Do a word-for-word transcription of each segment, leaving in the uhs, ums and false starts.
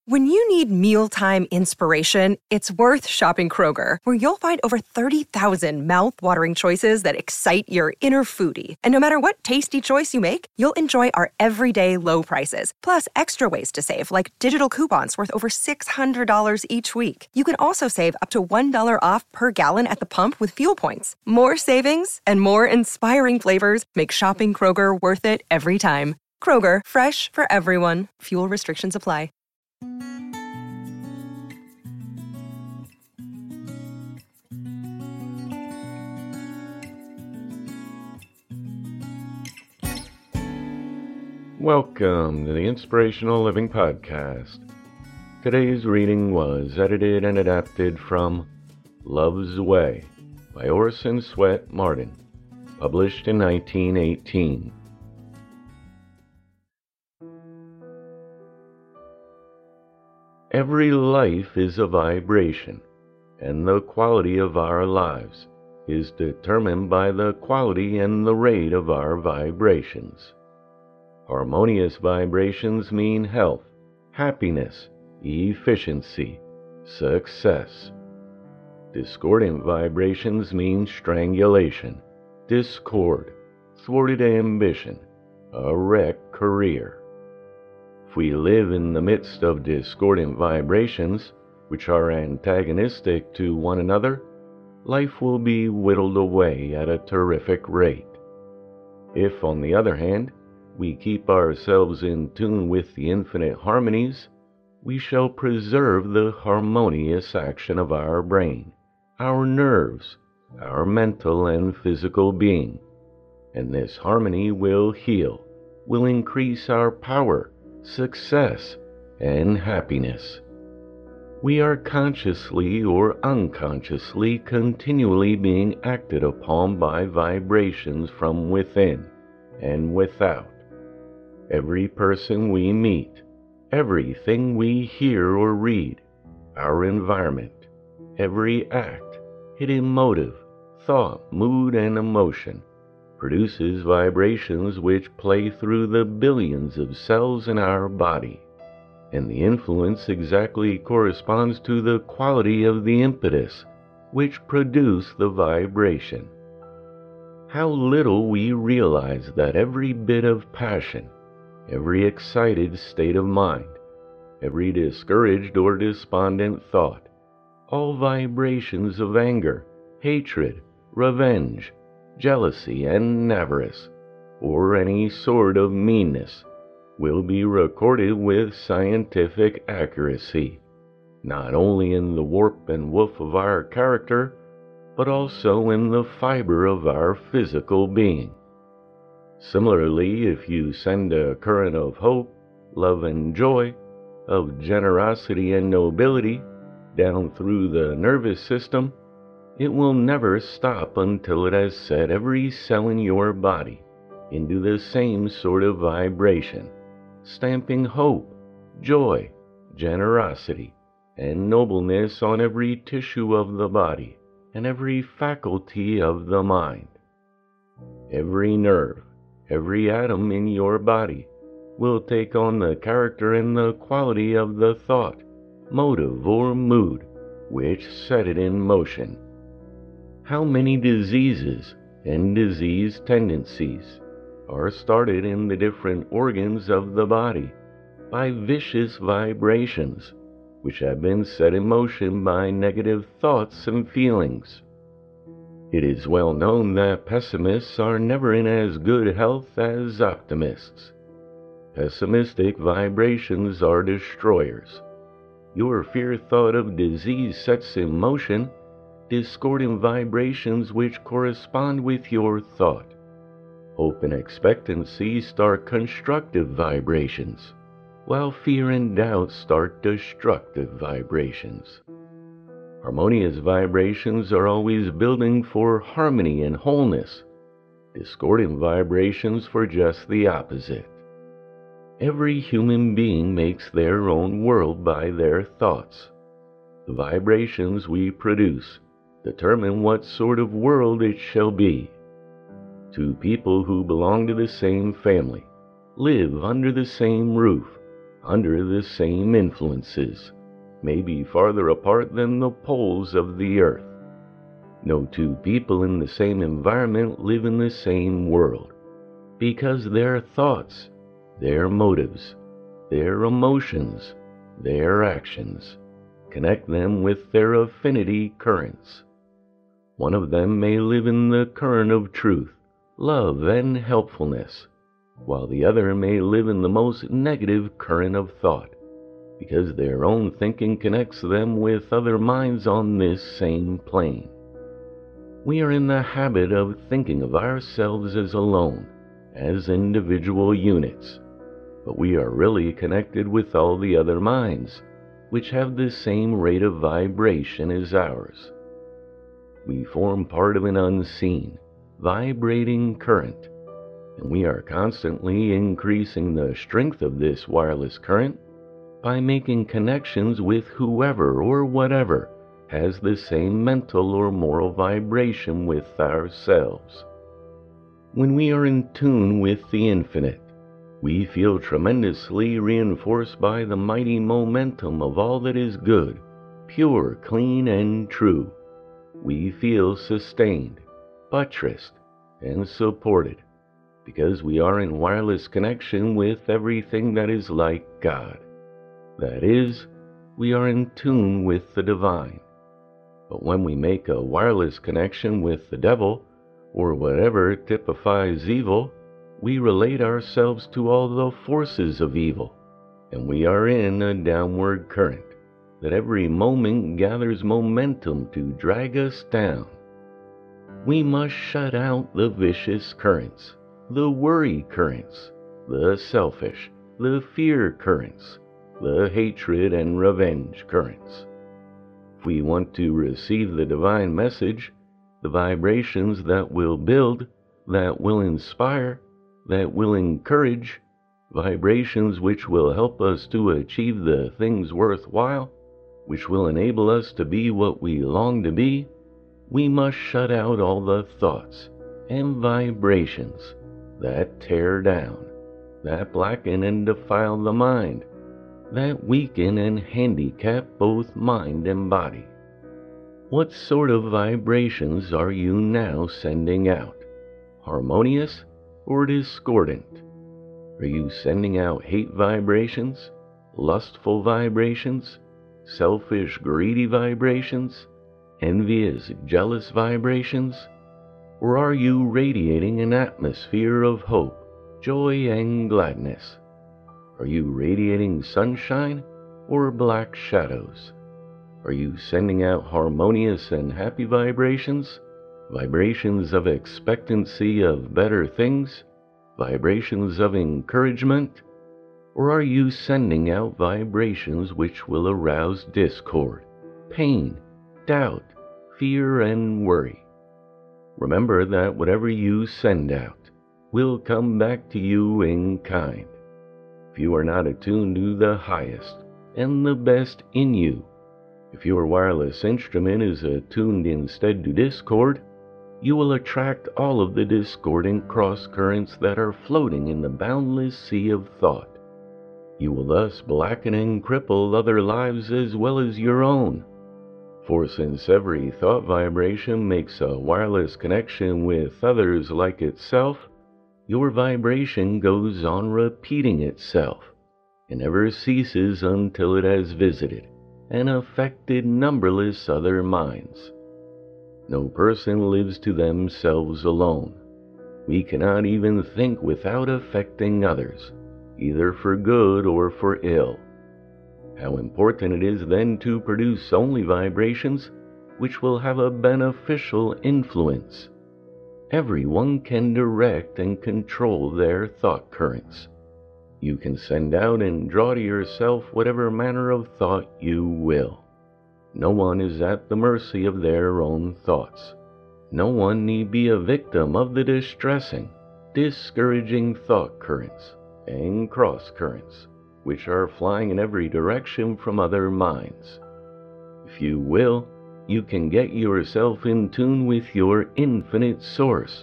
When you need mealtime inspiration, it's worth shopping Kroger, where you'll find over thirty thousand mouth-watering choices that excite your inner foodie. And no matter what tasty choice you make, you'll enjoy our everyday low prices, plus extra ways to save, like digital coupons worth over six hundred dollars each week. You can also save up to one dollar off per gallon at the pump with fuel points. More savings and more inspiring flavors make shopping Kroger worth it every time. Kroger, fresh for everyone. Fuel restrictions apply. Welcome to the Inspirational Living Podcast. Today's reading was edited and adapted from Love's Way by Orson Swett Marden, published in nineteen eighteen. Every life is a vibration, and the quality of our lives is determined by the quality and the rate of our vibrations. Harmonious vibrations mean health, happiness, efficiency, success. Discordant vibrations mean strangulation, discord, thwarted ambition, a wrecked career. If we live in the midst of discordant vibrations, which are antagonistic to one another, life will be whittled away at a terrific rate. If, on the other hand, we keep ourselves in tune with the infinite harmonies, we shall preserve the harmonious action of our brain, our nerves, our mental and physical being, and this harmony will heal, will increase our power, success, and happiness. We are consciously or unconsciously continually being acted upon by vibrations from within and without. Every person we meet, everything we hear or read, our environment, every act, hidden motive, thought, mood, and emotion produces vibrations which play through the billions of cells in our body, and the influence exactly corresponds to the quality of the impetus which produced the vibration. How little we realize that every bit of passion, every excited state of mind, every discouraged or despondent thought, all vibrations of anger, hatred, revenge, jealousy, and avarice, or any sort of meanness, will be recorded with scientific accuracy, not only in the warp and woof of our character, but also in the fiber of our physical being. Similarly, if you send a current of hope, love, and joy, of generosity and nobility down through the nervous system, it will never stop until it has set every cell in your body into the same sort of vibration, stamping hope, joy, generosity, and nobleness on every tissue of the body and every faculty of the mind. Every nerve, every atom in your body will take on the character and the quality of the thought, motive, or mood which set it in motion. How many diseases and disease tendencies are started in the different organs of the body by vicious vibrations which have been set in motion by negative thoughts and feelings. It is well known that pessimists are never in as good health as optimists. Pessimistic vibrations are destroyers. Your fear thought of disease sets in motion discordant vibrations which correspond with your thought. Hope and expectancy start constructive vibrations, while fear and doubt start destructive vibrations. Harmonious vibrations are always building for harmony and wholeness, discordant vibrations for just the opposite. Every human being makes their own world by their thoughts. The vibrations we produce determine what sort of world it shall be. Two people who belong to the same family, live under the same roof, under the same influences, maybe farther apart than the poles of the earth. No two people in the same environment live in the same world, because their thoughts, their motives, their emotions, their actions connect them with their affinity currents. One of them may live in the current of truth, love, and helpfulness, while the other may live in the most negative current of thought, because their own thinking connects them with other minds on this same plane. We are in the habit of thinking of ourselves as alone, as individual units, but we are really connected with all the other minds, which have the same rate of vibration as ours. We form part of an unseen, vibrating current, and we are constantly increasing the strength of this wireless current by making connections with whoever or whatever has the same mental or moral vibration with ourselves. When we are in tune with the infinite, we feel tremendously reinforced by the mighty momentum of all that is good, pure, clean, and true. We feel sustained, buttressed, and supported, because we are in wireless connection with everything that is like God. That is, we are in tune with the divine. But when we make a wireless connection with the devil, or whatever typifies evil, we relate ourselves to all the forces of evil, and we are in a downward current that every moment gathers momentum to drag us down. We must shut out the vicious currents, the worry currents, the selfish, the fear currents, the hatred and revenge currents. If we want to receive the divine message, the vibrations that will build, that will inspire, that will encourage, vibrations which will help us to achieve the things worthwhile, which will enable us to be what we long to be, we must shut out all the thoughts and vibrations that tear down, that blacken and defile the mind, that weaken and handicap both mind and body. What sort of vibrations are you now sending out? Harmonious or discordant? Are you sending out hate vibrations, lustful vibrations, selfish, greedy vibrations, envious, jealous vibrations? Or are you radiating an atmosphere of hope, joy, and gladness? Are you radiating sunshine or black shadows? Are you sending out harmonious and happy vibrations, vibrations of expectancy of better things, vibrations of encouragement? Or are you sending out vibrations which will arouse discord, pain, doubt, fear, and worry? Remember that whatever you send out will come back to you in kind. If you are not attuned to the highest and the best in you, if your wireless instrument is attuned instead to discord, you will attract all of the discordant cross currents that are floating in the boundless sea of thought. You will thus blacken and cripple other lives as well as your own. For since every thought vibration makes a wireless connection with others like itself, your vibration goes on repeating itself and never ceases until it has visited and affected numberless other minds. No person lives to themselves alone. We cannot even think without affecting others, either for good or for ill. How important it is then to produce only vibrations which will have a beneficial influence. Everyone can direct and control their thought currents. You can send out and draw to yourself whatever manner of thought you will. No one is at the mercy of their own thoughts. No one need be a victim of the distressing, discouraging thought currents and cross currents which are flying in every direction from other minds. If you will, you can get yourself in tune with your infinite source,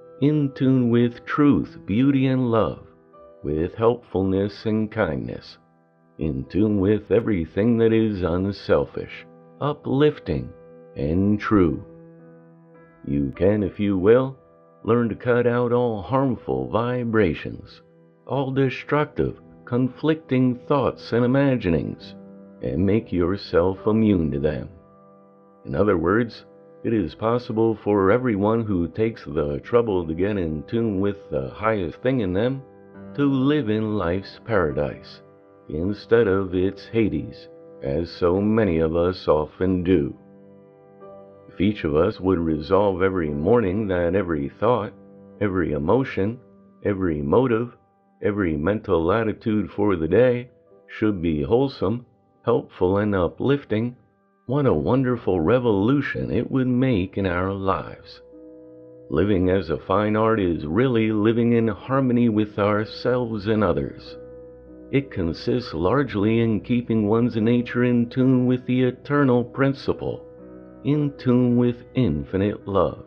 in tune with truth, beauty, and love, with helpfulness and kindness, in tune with everything that is unselfish, uplifting, and true. You can, if you will, learn to cut out all harmful vibrations, all destructive, conflicting thoughts and imaginings, and make yourself immune to them. In other words, it is possible for everyone who takes the trouble to get in tune with the highest thing in them to live in life's paradise instead of its Hades, as so many of us often do. If each of us would resolve every morning that every thought, every emotion, every motive, every mental attitude for the day should be wholesome, helpful, and uplifting, what a wonderful revolution it would make in our lives. Living as a fine art is really living in harmony with ourselves and others. It consists largely in keeping one's nature in tune with the eternal principle, in tune with infinite love.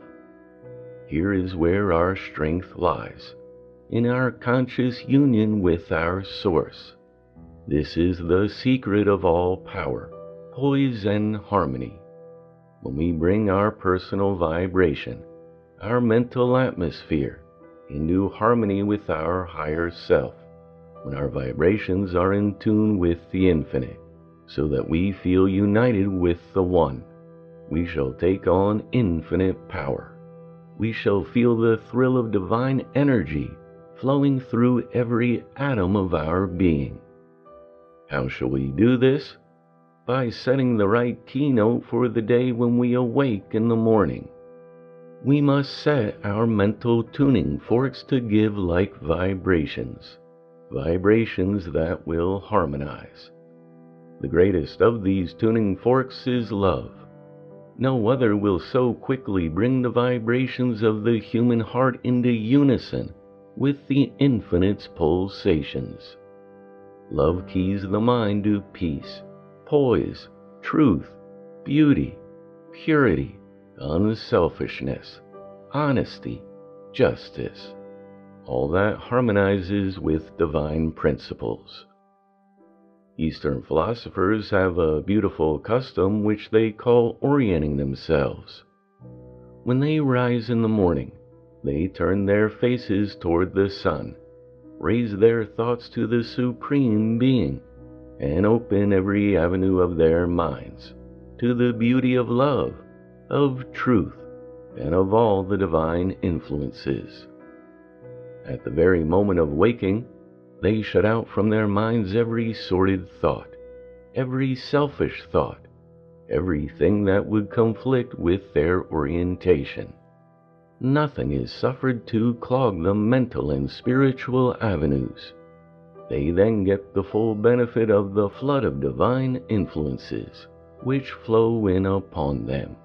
Here is where our strength lies, in our conscious union with our source. This is the secret of all power, poise, and harmony. When we bring our personal vibration, our mental atmosphere, into harmony with our higher self, when our vibrations are in tune with the infinite, so that we feel united with the One, we shall take on infinite power. We shall feel the thrill of divine energy flowing through every atom of our being. How shall we do this? By setting the right keynote for the day when we awake in the morning. We must set our mental tuning forks to give like vibrations, vibrations that will harmonize. The greatest of these tuning forks is love. No other will so quickly bring the vibrations of the human heart into unison with the infinite's pulsations. Love keys the mind to peace, poise, truth, beauty, purity, unselfishness, honesty, justice, all that harmonizes with divine principles. Eastern philosophers have a beautiful custom which they call orienting themselves. When they rise in the morning, they turn their faces toward the sun, raise their thoughts to the Supreme Being, and open every avenue of their minds to the beauty of love, of truth, and of all the divine influences. At the very moment of waking, they shut out from their minds every sordid thought, every selfish thought, everything that would conflict with their orientation. Nothing is suffered to clog the mental and spiritual avenues. They then get the full benefit of the flood of divine influences which flow in upon them.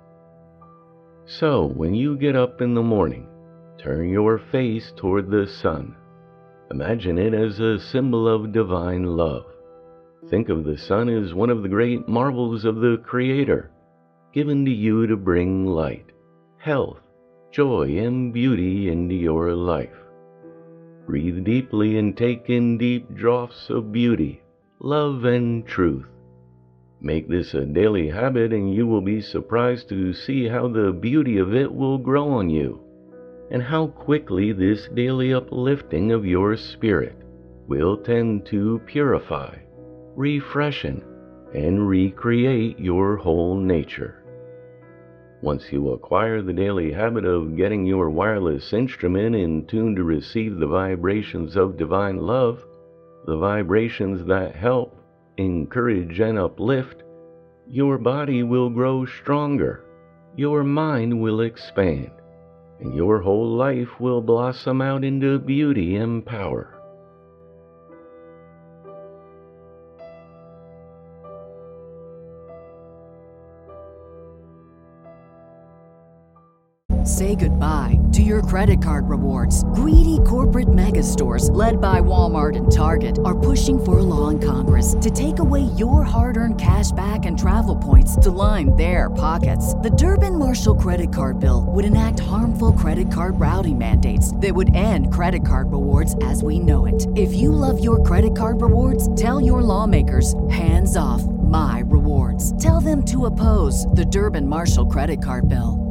So, when you get up in the morning, turn your face toward the sun. Imagine it as a symbol of divine love. Think of the sun as one of the great marvels of the Creator, given to you to bring light, health, joy, and beauty into your life. Breathe deeply and take in deep draughts of beauty, love, and truth. Make this a daily habit and you will be surprised to see how the beauty of it will grow on you, and how quickly this daily uplifting of your spirit will tend to purify, refreshen, and recreate your whole nature. Once you acquire the daily habit of getting your wireless instrument in tune to receive the vibrations of divine love, the vibrations that help, encourage, and uplift, your body will grow stronger, your mind will expand, and your whole life will blossom out into beauty and power. Say goodbye to your credit card rewards. Greedy corporate mega stores, led by Walmart and Target, are pushing for a law in Congress to take away your hard-earned cash back and travel points to line their pockets. The Durbin-Marshall credit card bill would enact harmful credit card routing mandates that would end credit card rewards as we know it. If you love your credit card rewards, tell your lawmakers, hands off my rewards. Tell them to oppose the Durbin-Marshall credit card bill.